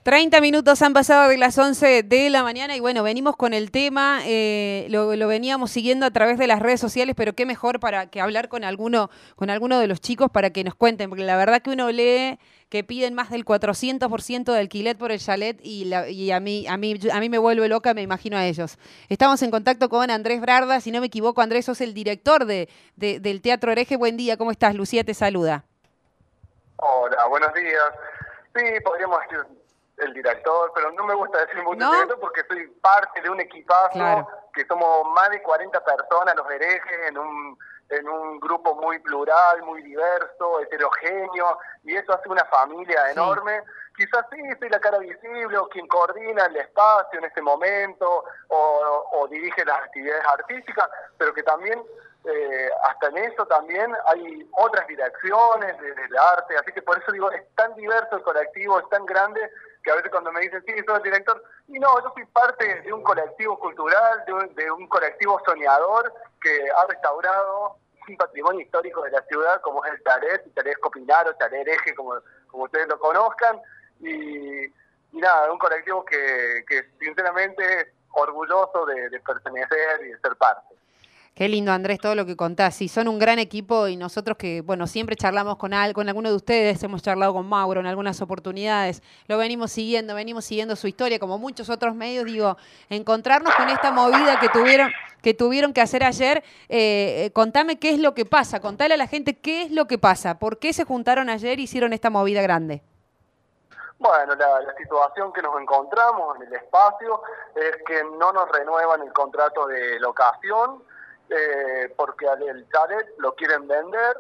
30 minutos han pasado de las 11 de la mañana y bueno, venimos con el tema, lo veníamos siguiendo a través de las redes sociales, pero qué mejor para que hablar con alguno de los chicos para que nos cuenten, porque la verdad que uno lee que piden más del 400% de alquiler por el chalet y a mí me vuelve loca, me imagino a ellos. Estamos en contacto con Andrés Brarda, si no me equivoco, Andrés, sos el director del Teatro Hereje. Buen día, ¿cómo estás? Lucía te saluda. Hola, buenos días. Sí, podríamos decir el director, pero no me gusta decir mucho ¿No? director porque soy parte de un equipazo, Claro. que somos más de 40 personas, los herejes, en un grupo muy plural, muy diverso, heterogéneo, y eso hace una familia enorme. Quizás sí, soy la cara visible o quien coordina el espacio en este momento o dirige las actividades artísticas, pero que también hasta en eso también hay otras direcciones del arte, así que por eso digo, es tan diverso el colectivo, es tan grande, que a veces cuando me dicen, sí, soy el director, y no, yo soy parte de un colectivo cultural, de un colectivo soñador que ha restaurado un patrimonio histórico de la ciudad, como es el Chalet Copinaro, Chalet Hereje, como ustedes lo conozcan, y nada, un colectivo que sinceramente orgulloso de pertenecer y de ser parte. Qué lindo, Andrés, todo lo que contás. Sí, son un gran equipo y nosotros que, bueno, siempre charlamos con alguno de ustedes, hemos charlado con Mauro en algunas oportunidades, lo venimos siguiendo su historia, como muchos otros medios, digo, encontrarnos con esta movida que tuvieron que hacer ayer. Contame qué es lo que pasa, contale a la gente qué es lo que pasa, por qué se juntaron ayer y hicieron esta movida grande. Bueno, la situación que nos encontramos en el espacio es que no nos renuevan el contrato de locación, porque el chalet lo quieren vender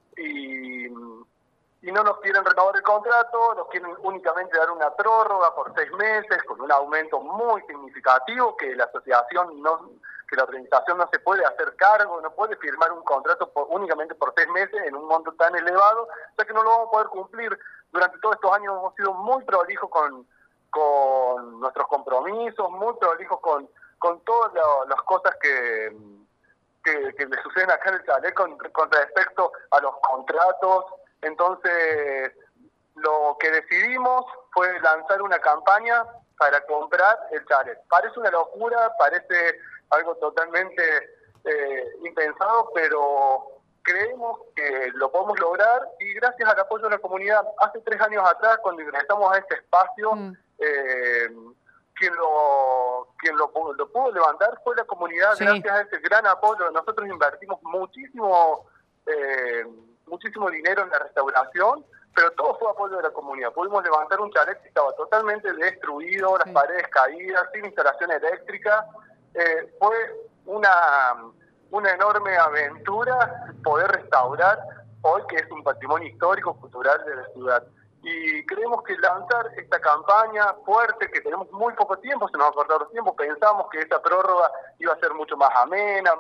y no nos quieren renovar el contrato, nos quieren únicamente dar una prórroga por 6 meses con un aumento muy significativo que la organización no se puede hacer cargo, no puede firmar un contrato únicamente por 6 meses en un monto tan elevado, o sea que no lo vamos a poder cumplir. Durante todos estos años hemos sido muy prolijos con nuestros compromisos, muy prolijos con todas las cosas que le suceden acá en el chalet con respecto a los contratos. Entonces, lo que decidimos fue lanzar una campaña para comprar el chalet. Parece una locura, parece algo totalmente impensado, pero creemos que lo podemos lograr y gracias al apoyo de la comunidad. Hace 3 años atrás, cuando ingresamos a este espacio, quien lo pudo levantar fue la comunidad. Sí. Gracias a ese gran apoyo. Nosotros invertimos muchísimo dinero en la restauración, pero todo fue apoyo de la comunidad. Pudimos levantar un chalet que estaba totalmente destruido, las paredes caídas, sin instalación eléctrica. Fue una enorme aventura poder restaurar hoy, que es un patrimonio histórico, cultural de la ciudad. Y creemos que lanzar esta campaña fuerte, que tenemos muy poco tiempo, se nos ha cortado los tiempos, pensamos que esta prórroga iba a ser mucho más amena,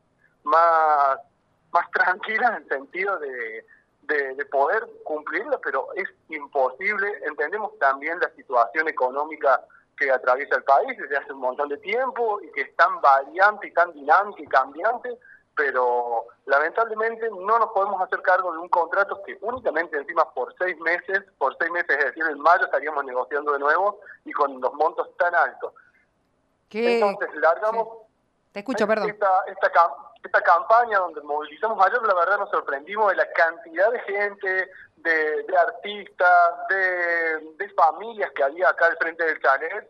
más tranquila en el sentido de poder cumplirla, pero es imposible. Entendemos también la situación económica que atraviesa el país desde hace un montón de tiempo y que es tan variante y tan dinámica y cambiante, pero lamentablemente no nos podemos hacer cargo de un contrato que únicamente encima por 6 meses, es decir, en mayo estaríamos negociando de nuevo y con los montos tan altos. Entonces largamos. Sí. Te escucho, perdón. Esta campaña donde movilizamos ayer, la verdad nos sorprendimos de la cantidad de gente, de artistas, de familias que había acá al frente del chalet,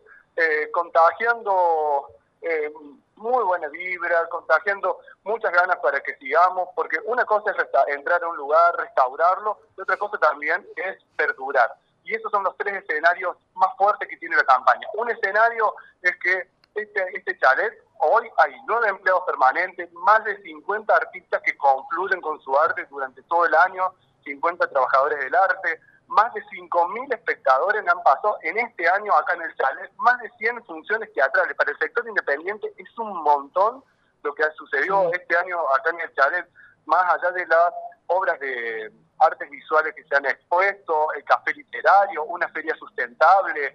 contagiando muy buena vibra, contagiando muchas ganas para que sigamos, porque una cosa es entrar a un lugar, restaurarlo, y otra cosa también es perdurar. Y esos son los 3 escenarios más fuertes que tiene la campaña. Un escenario es que este chalet, hoy hay 9 empleados permanentes, más de 50 artistas que confluyen con su arte durante todo el año, 50 trabajadores del arte, más de 5.000 espectadores han pasado en este año acá en el chalet, más de 100 funciones teatrales. Para el sector independiente es un montón lo que ha sucedido este año acá en el chalet, más allá de las obras de artes visuales que se han expuesto, el café literario, una feria sustentable.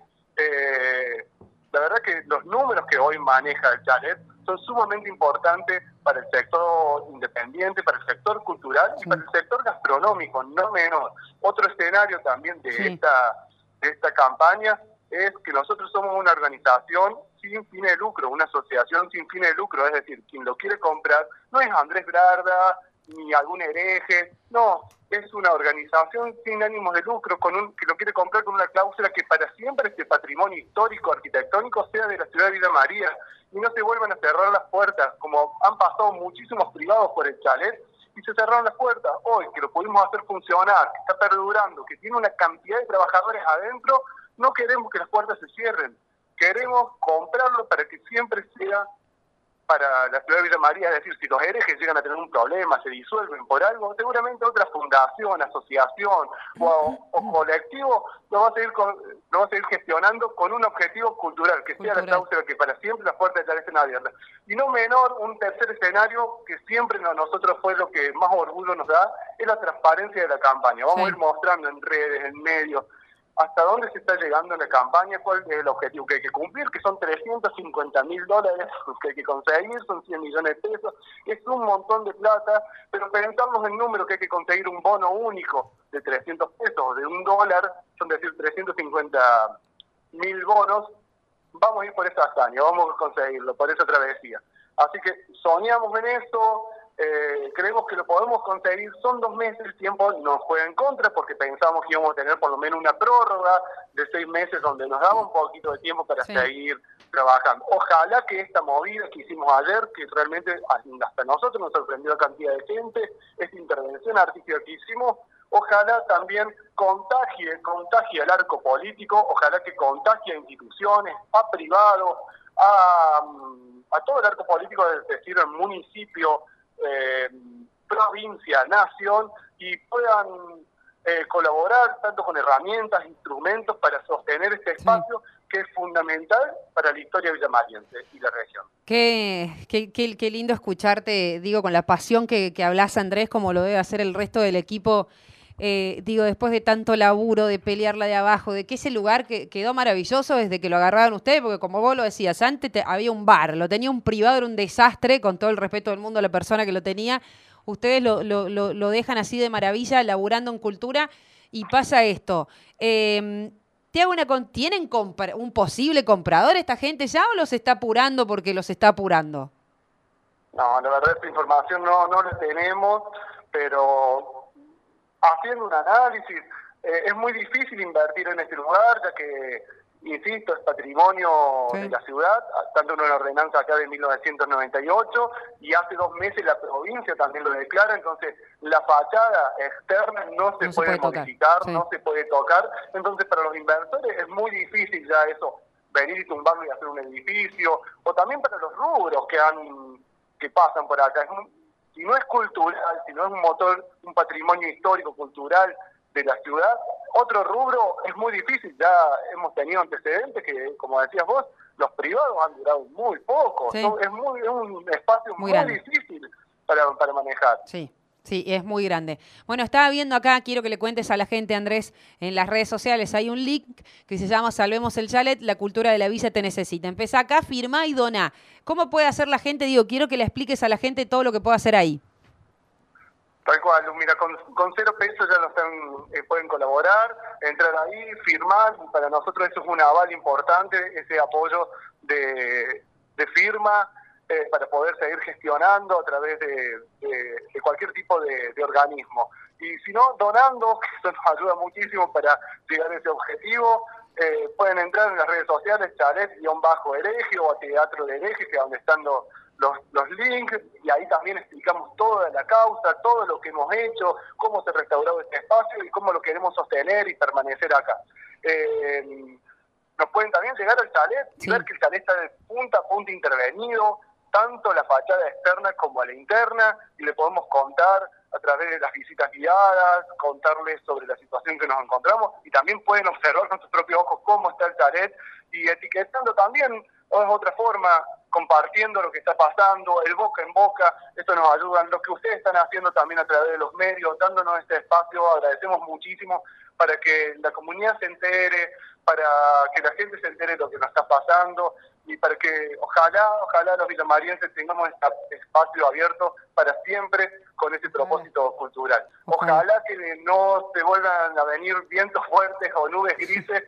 La verdad que los números que hoy maneja el chalet son sumamente importantes para el sector independiente, para el sector cultural y para el sector gastronómico, no menor. Otro escenario también de esta campaña es que nosotros somos una organización sin fines de lucro, una asociación sin fines de lucro, es decir, quien lo quiere comprar no es Andrés Brarda ni algún hereje, no, es una organización sin ánimos de lucro que lo quiere comprar con una cláusula que para siempre este patrimonio histórico, arquitectónico, sea de la ciudad de Villa María y no se vuelvan a cerrar las puertas, como han pasado muchísimos privados por el chalet y se cerraron las puertas. Hoy, que lo pudimos hacer funcionar, que está perdurando, que tiene una cantidad de trabajadores adentro, no queremos que las puertas se cierren. Queremos comprarlo para que siempre sea para la ciudad de Villa María, es decir, si los herejes llegan a tener un problema, se disuelven por algo, seguramente otra fundación, asociación o colectivo lo va a seguir gestionando con un objetivo cultural, que sea la cláusula que para siempre las puertas ya estén abiertas. Y no menor, un tercer escenario que siempre nosotros fue lo que más orgullo nos da, es la transparencia de la campaña. Vamos a ir mostrando en redes, en medios, hasta dónde se está llegando en la campaña, cuál es el objetivo que hay que cumplir, que son $350.000 que hay que conseguir, son 100 millones de pesos, es un montón de plata, pero pensamos en número que hay que conseguir un bono único de 300 pesos, de $1, son decir 350.000 bonos, vamos a ir por esa hazaña, vamos a conseguirlo, por esa travesía. Así que soñamos en eso, creemos que lo podemos conseguir, son 2 meses, el tiempo nos juega en contra porque pensamos que íbamos a tener por lo menos una prórroga de 6 meses donde nos daba un poquito de tiempo para seguir trabajando. Ojalá que esta movida que hicimos ayer, que realmente hasta nosotros nos sorprendió la cantidad de gente, esta intervención artística que hicimos, ojalá también contagie al arco político, ojalá que contagie a instituciones, a privados, a todo el arco político, es decir, el municipio, provincia, nación, y puedan colaborar tanto con herramientas, instrumentos para sostener este espacio que es fundamental para la historia villamariense y la región. Qué lindo escucharte, digo, con la pasión que hablas, Andrés, como lo debe hacer el resto del equipo. Digo, después de tanto laburo, de pelearla de abajo, de que ese lugar que quedó maravilloso desde que lo agarraron ustedes, porque como vos lo decías, antes había un bar, lo tenía un privado, era un desastre, con todo el respeto del mundo a la persona que lo tenía. Ustedes lo dejan así de maravilla, laburando en cultura, y pasa esto. Te hago ¿tienen un posible comprador esta gente ya o los está apurando porque los está apurando? No, la verdad esta información no la tenemos, pero haciendo un análisis, es muy difícil invertir en este lugar, ya que, insisto, es patrimonio de la ciudad, tanto en una ordenanza acá de 1998, y hace 2 meses la provincia también lo declara, entonces la fachada externa no se puede modificar, no se puede tocar, entonces para los inversores es muy difícil ya eso, venir y tumbarlo y hacer un edificio, o también para los rubros que pasan por acá. Si no es cultural, si no es un motor, un patrimonio histórico, cultural de la ciudad, otro rubro es muy difícil. Ya hemos tenido antecedentes que, como decías vos, los privados han durado muy poco. Es un espacio muy difícil para manejar. Sí, es muy grande. Bueno, estaba viendo acá, quiero que le cuentes a la gente, Andrés, en las redes sociales hay un link que se llama Salvemos el Chalet, la cultura de la villa te necesita. Empezá acá, firmá y doná. ¿Cómo puede hacer la gente? Digo, quiero que le expliques a la gente todo lo que puede hacer ahí. Tal cual, mira, con 0 pesos ya pueden colaborar, entrar ahí, firmar, y para nosotros eso es un aval importante, ese apoyo de firma, para poder seguir gestionando a través de cualquier tipo de organismo. Y si no, donando, que eso nos ayuda muchísimo para llegar a ese objetivo. Pueden entrar en las redes sociales, chalet-hereje o Teatro de Hereje, que es donde están los links, y ahí también explicamos toda la causa, todo lo que hemos hecho, cómo se ha restaurado este espacio y cómo lo queremos sostener y permanecer acá. Nos pueden también llegar al chalet y ver que el chalet está de punta a punta intervenido, tanto la fachada externa como la interna, y le podemos contar a través de las visitas guiadas, contarles sobre la situación que nos encontramos, y también pueden observar con sus propios ojos cómo está el chalet, y etiquetando también, o es otra forma, compartiendo lo que está pasando, el boca en boca, esto nos ayuda, lo que ustedes están haciendo también a través de los medios, dándonos este espacio, agradecemos muchísimo, para que la comunidad se entere, para que la gente se entere de lo que nos está pasando, y para que ojalá los villamarienses tengamos este espacio abierto para siempre con ese propósito cultural. Ojalá que no se vuelvan a venir vientos fuertes o nubes grises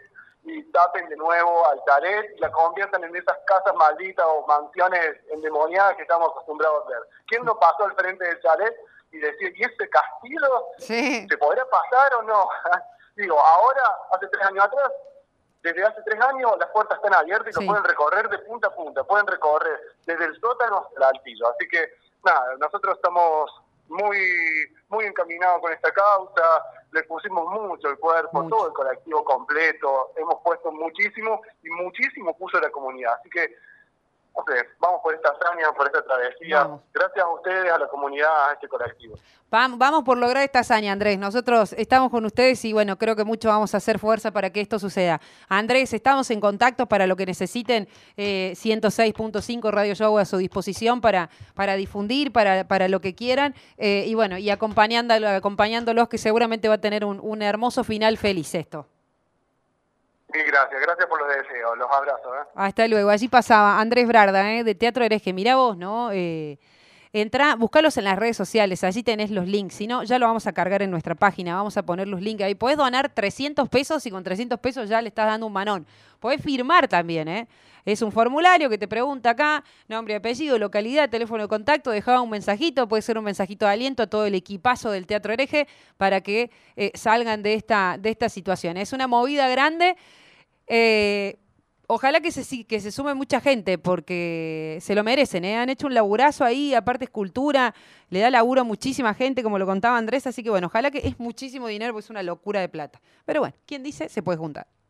y tapen de nuevo al chalet y la conviertan en esas casas malditas o mansiones endemoniadas que estamos acostumbrados a ver. ¿Quién no pasó al frente del chalet y decía, ¿y ese castillo se podrá pasar o no? Digo, ahora, hace 3 años atrás, desde hace 3 años las puertas están abiertas y lo pueden recorrer de punta a punta, pueden recorrer desde el sótano hasta el altillo. Así que, nada, nosotros estamos muy encaminados con esta causa, le pusimos mucho el cuerpo, todo el colectivo completo, hemos puesto muchísimo y muchísimo puso la comunidad. Así que, no sé, vamos por esta hazaña, por esta travesía. Vamos. Gracias a ustedes, a la comunidad, a este colectivo. Vamos por lograr esta hazaña, Andrés. Nosotros estamos con ustedes y, bueno, creo que mucho vamos a hacer fuerza para que esto suceda. Andrés, estamos en contacto para lo que necesiten. 106.5 Radio Show a su disposición para difundir, para lo que quieran. Y, bueno, y acompañándolos, que seguramente va a tener un hermoso final feliz esto. Sí, gracias por los deseos, los abrazos. Hasta luego. Allí pasaba Andrés Brarda, de Teatro Hereje. Mirá vos, ¿no? Entrá, buscalos en las redes sociales, allí tenés los links. Si no, ya lo vamos a cargar en nuestra página, vamos a poner los links ahí. Podés donar 300 pesos y con 300 pesos ya le estás dando un manón. Podés firmar también, Es un formulario que te pregunta acá, nombre, apellido, localidad, teléfono de contacto, dejaba un mensajito, puede ser un mensajito de aliento a todo el equipazo del Teatro Hereje para que salgan de esta situación. Es una movida grande. Ojalá que se sume mucha gente porque se lo merecen, Han hecho un laburazo ahí, aparte es cultura, le da laburo a muchísima gente, como lo contaba Andrés, así que bueno, ojalá que es muchísimo dinero porque es una locura de plata. Pero bueno, quien dice se puede juntar.